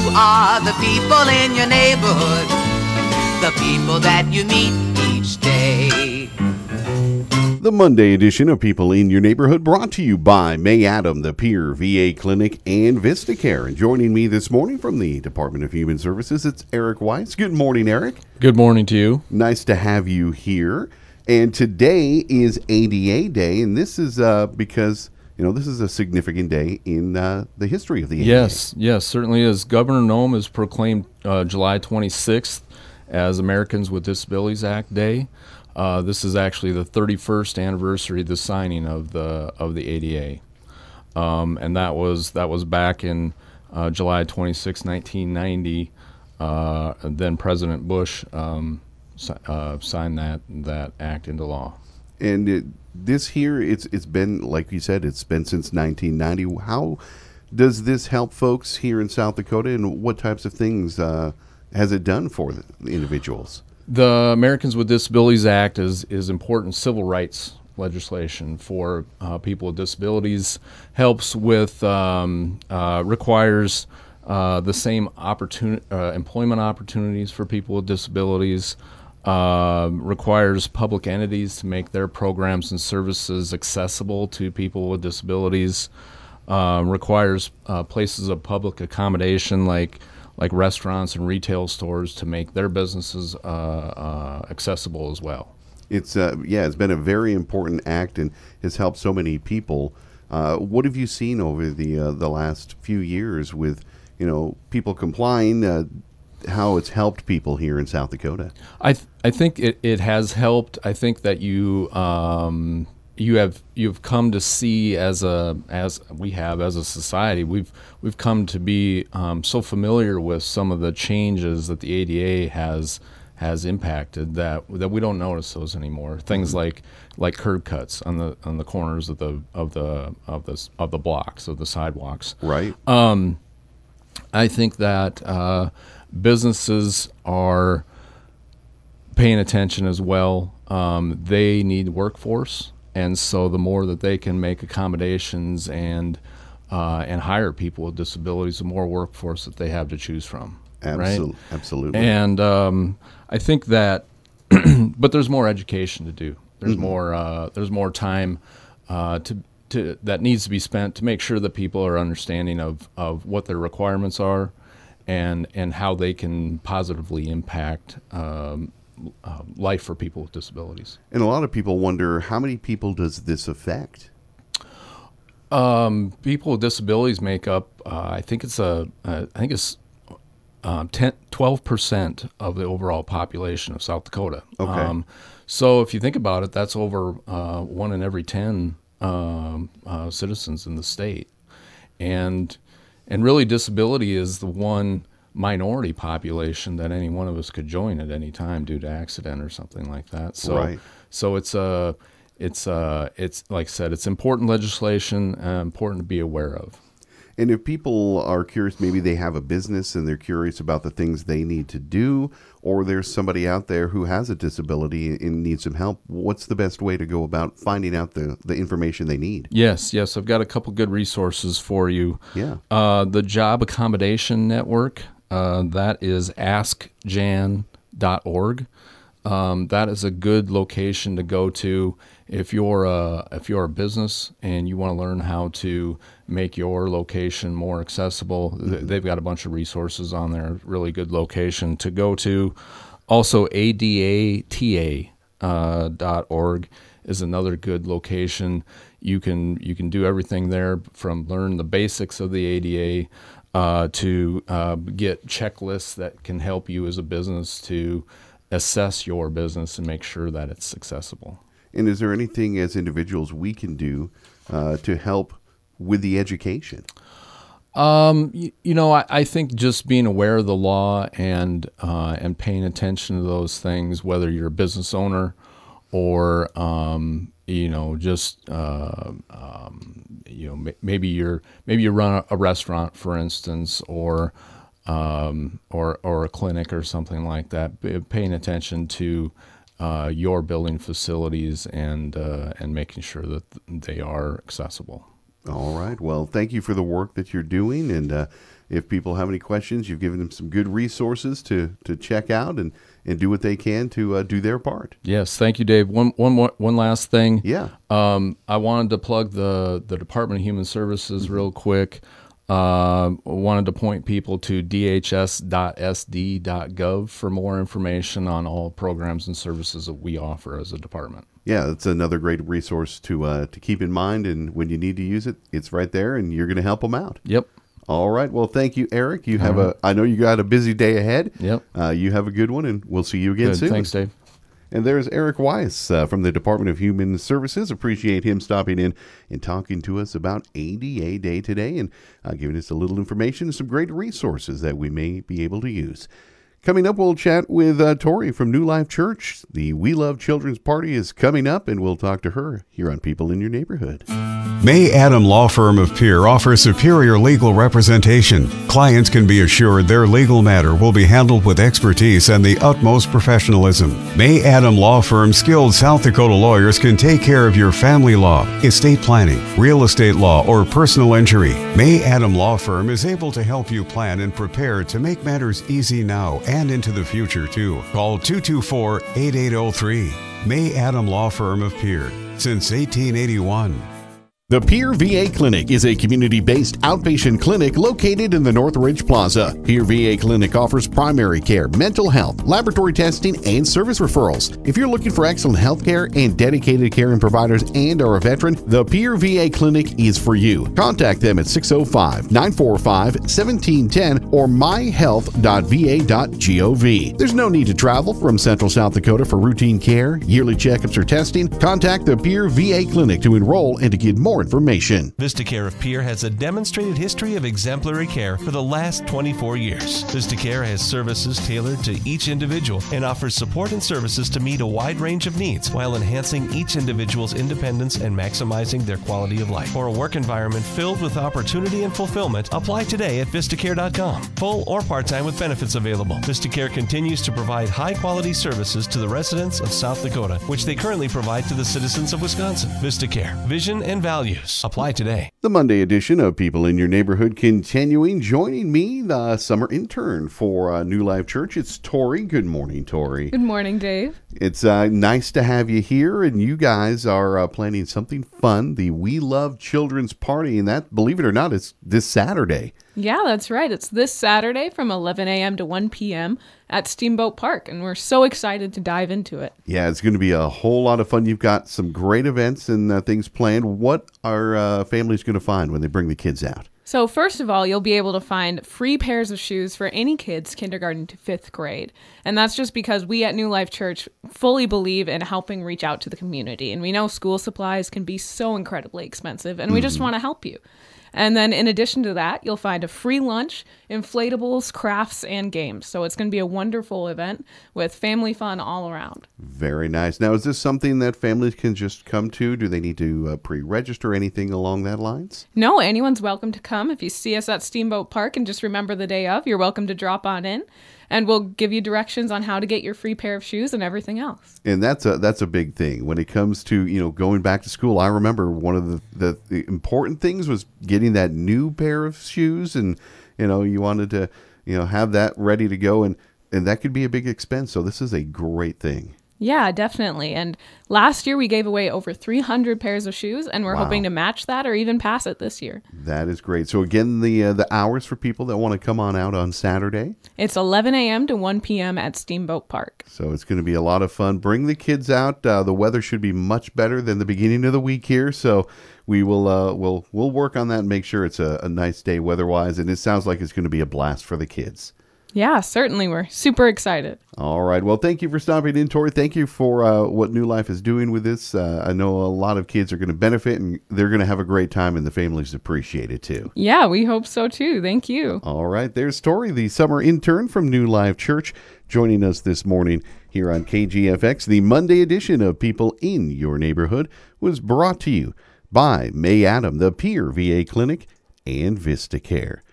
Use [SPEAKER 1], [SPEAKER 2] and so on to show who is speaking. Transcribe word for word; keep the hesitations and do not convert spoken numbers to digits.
[SPEAKER 1] are the people in your neighborhood, the people that you meet each day.
[SPEAKER 2] The Monday edition of People in Your Neighborhood brought to you by May Adam, the Peer V A Clinic, and VistaCare. And joining me this morning from the Department of Human Services, it's Eric Weiss. Good morning, Eric.
[SPEAKER 3] Good morning to you.
[SPEAKER 2] Nice to have you here. And today is A D A Day, and this is uh, because, you know, this is a significant day in uh, the history of the A D A.
[SPEAKER 3] Yes, yes, certainly is. Governor Noem has proclaimed uh, July twenty-sixth as Americans with Disabilities Act Day. Uh, this is actually the thirty-first anniversary of the signing of the of the A D A, um, and that was that was back in uh, July twenty-sixth, nineteen ninety. Uh, and then President Bush um, si- uh, signed that that act into law.
[SPEAKER 2] And it, this here, it's it's been, like you said, it's been since nineteen ninety. How does this help folks here in South Dakota, and what types of things uh, has it done for the individuals?
[SPEAKER 3] The Americans with Disabilities Act is, is important civil rights legislation for uh, people with disabilities, helps with, um, uh, requires uh, the same opportun- uh, employment opportunities for people with disabilities, uh, requires public entities to make their programs and services accessible to people with disabilities, uh, requires uh, places of public accommodation like like restaurants and retail stores to make their businesses uh, uh, accessible as well.
[SPEAKER 2] It's uh, yeah, it's been a very important act and has helped so many people. Uh, what have you seen over the uh, the last few years with, you know, people complying? Uh, how it's helped people here in South Dakota?
[SPEAKER 3] I th- I think it, it has helped. I think that you um, you have you've come to see as a as we have as a society we've we've come to be um, so familiar with some of the changes that the A D A has has impacted that that we don't notice those anymore. Things mm-hmm. like like curb cuts on the on the corners of the of the of the of the blocks of the sidewalks.
[SPEAKER 2] Right.
[SPEAKER 3] Um, I think that uh, businesses are paying attention as well. Um, they need workforce. And so the more that they can make accommodations and uh, and hire people with disabilities, the more workforce that they have to choose from.
[SPEAKER 2] Absolutely.
[SPEAKER 3] Right?
[SPEAKER 2] Absolutely.
[SPEAKER 3] And um, I think that, but there's more education to do. There's mm-hmm. more uh, there's more time uh, to to that needs to be spent to make sure that people are understanding of, of what their requirements are, and and how they can positively impact Um, Uh, life for people with disabilities.
[SPEAKER 2] And a lot of people wonder, how many people does this affect?
[SPEAKER 3] Um, people with disabilities make up, uh, I think it's a, uh, I think it's um, ten, twelve percent of the overall population of South Dakota.
[SPEAKER 2] Okay.
[SPEAKER 3] Um, so if you think about it, that's over uh, one in every ten um, uh, citizens in the state, and and really disability is the one minority population that any one of us could join at any time due to accident or something like that. So,
[SPEAKER 2] right.
[SPEAKER 3] so it's a, it's a, it's like I said, it's important legislation, uh, important to be aware of.
[SPEAKER 2] And if people are curious, maybe they have a business and they're curious about the things they need to do, or there's somebody out there who has a disability and needs some help, what's the best way to go about finding out the, the information they need?
[SPEAKER 3] Yes, yes. I've got a couple good resources for you.
[SPEAKER 2] Yeah.
[SPEAKER 3] Uh, the Job Accommodation Network, uh, that is ask jan dot org. Um, that is a good location to go to if you're a if you're a business and you want to learn how to make your location more accessible. Mm-hmm. They've got a bunch of resources on there. Really good location to go to. Also, A D A T A uh, dot org is another good location. You can you can do everything there from learn the basics of the A D A uh, to uh, get checklists that can help you as a business to assess your business and make sure that it's accessible.
[SPEAKER 2] And is there anything as individuals we can do uh, to help with the education?
[SPEAKER 3] Um, you, you know, I, I think just being aware of the law and uh, and paying attention to those things, whether you're a business owner or um, you know, just uh, um, you know, maybe you're maybe you run a restaurant, for instance, or um, or or a clinic or something like that. Paying attention to uh, your building facilities and uh, and making sure that they are accessible.
[SPEAKER 2] All right. Well, thank you for the work that you're doing, and uh, if people have any questions, you've given them some good resources to, to check out and, and do what they can to uh, do their part.
[SPEAKER 3] Yes, thank you, Dave. One, one, more, one last thing.
[SPEAKER 2] Yeah.
[SPEAKER 3] Um, I wanted to plug the, the Department of Human Services real quick. Uh, wanted to point people to d h s dot s d dot gov for more information on all programs and services that we offer as a department.
[SPEAKER 2] Yeah, it's another great resource to uh, to keep in mind, and when you need to use it, it's right there, and you're going to help them out.
[SPEAKER 3] Yep.
[SPEAKER 2] All right. Well, thank you, Eric. You have a. I know you got a busy day ahead.
[SPEAKER 3] Yep.
[SPEAKER 2] Uh, you have a good one, and we'll see you again
[SPEAKER 3] Good.
[SPEAKER 2] soon.
[SPEAKER 3] Thanks, Dave.
[SPEAKER 2] And there's Eric Weiss uh, from the Department of Human Services. Appreciate him stopping in and talking to us about A D A Day today and uh, giving us a little information and some great resources that we may be able to use. Coming up, we'll chat with uh, Tori from New Life Church. The We Love Children's Party is coming up, and we'll talk to her here on People in Your Neighborhood.
[SPEAKER 4] May Adam Law Firm of Pierre offers superior legal representation. Clients can be assured their legal matter will be handled with expertise and the utmost professionalism. May Adam Law Firm's skilled South Dakota lawyers can take care of your family law, estate planning, real estate law, or personal injury. May Adam Law Firm is able to help you plan and prepare to make matters easy now and into the future, too. Call two two four, eight eight zero three. May Adam Law Firm of Pierre, since eighteen eighty-one.
[SPEAKER 5] The Pierre V A Clinic is a community-based outpatient clinic located in the Northridge Plaza. Pierre V A Clinic offers primary care, mental health, laboratory testing, and service referrals. If you're looking for excellent health care and dedicated caring providers and are a veteran, the Pierre V A Clinic is for you. Contact them at six oh five, nine four five, one seven one zero or my health dot v a dot gov. There's no need to travel from Central South Dakota for routine care, yearly checkups, or testing. Contact the Pierre V A Clinic to enroll and to get more information.
[SPEAKER 6] VistaCare of Pierre has a demonstrated history of exemplary care for the last twenty-four years. VistaCare has services tailored to each individual and offers support and services to meet a wide range of needs while enhancing each individual's independence and maximizing their quality of life. For a work environment filled with opportunity and fulfillment, apply today at vistacare dot com. Full or part-time with benefits available. VistaCare continues to provide high-quality services to the residents of South Dakota, which they currently provide to the citizens of Wisconsin. VistaCare. Vision and values. Apply today.
[SPEAKER 2] The Monday edition of People in Your Neighborhood continuing. Joining me, the summer intern for uh, New Life Church, it's Tori. Good morning, Tori.
[SPEAKER 7] Good morning, Dave.
[SPEAKER 2] It's uh, nice to have you here, and you guys are uh, planning something fun, the We Love Children's Party, and that, believe it or not, it's this Saturday.
[SPEAKER 7] Yeah, that's right. It's this Saturday from eleven a.m. to one p.m. at Steamboat Park, and we're so excited to dive into it.
[SPEAKER 2] Yeah, it's going to be a whole lot of fun. You've got some great events and uh, things planned. What are uh, families going to find when they bring the kids out?
[SPEAKER 7] So first of all, you'll be able to find free pairs of shoes for any kids kindergarten to fifth grade. And that's just because we at New Life Church fully believe in helping reach out to the community. And we know school supplies can be so incredibly expensive, and we mm-hmm. just want to help you. And then in addition to that, you'll find a free lunch, inflatables, crafts, and games. So it's going to be a wonderful event with family fun all around.
[SPEAKER 2] Very nice. Now, is this something that families can just come to? Do they need to uh, pre-register, anything along that lines?
[SPEAKER 7] No, anyone's welcome to come. If you see us at Steamboat Park and just remember the day of, you're welcome to drop on in. And we'll give you directions on how to get your free pair of shoes and everything else.
[SPEAKER 2] And that's a that's a big thing when it comes to, you know, going back to school. I remember one of the, the, the important things was getting that new pair of shoes, and you know, you wanted to, you know, have that ready to go, and and that could be a big expense. So this is a great thing.
[SPEAKER 7] Yeah, definitely. And last year we gave away over three hundred pairs of shoes, and we're wow. hoping to match that or even pass it this year.
[SPEAKER 2] That is great. So again, the uh, the hours for people that want to come on out on Saturday?
[SPEAKER 7] It's eleven a.m. to one p.m. at Steamboat Park.
[SPEAKER 2] So it's going to be a lot of fun. Bring the kids out. Uh, the weather should be much better than the beginning of the week here, so we will uh, we'll we'll work on that and make sure it's a, a nice day weather-wise, and it sounds like it's going to be a blast for the kids.
[SPEAKER 7] Yeah, certainly. We're super excited.
[SPEAKER 2] All right. Well, thank you for stopping in, Tori. Thank you for uh, what New Life is doing with this. Uh, I know a lot of kids are going to benefit, and they're going to have a great time, and the families appreciate it, too.
[SPEAKER 7] Yeah, we hope so, too. Thank you.
[SPEAKER 2] All right. There's Tori, the summer intern from New Life Church, joining us this morning here on K G F X. The Monday edition of People in Your Neighborhood was brought to you by May Adam, the Pierre V A Clinic, and VistaCare.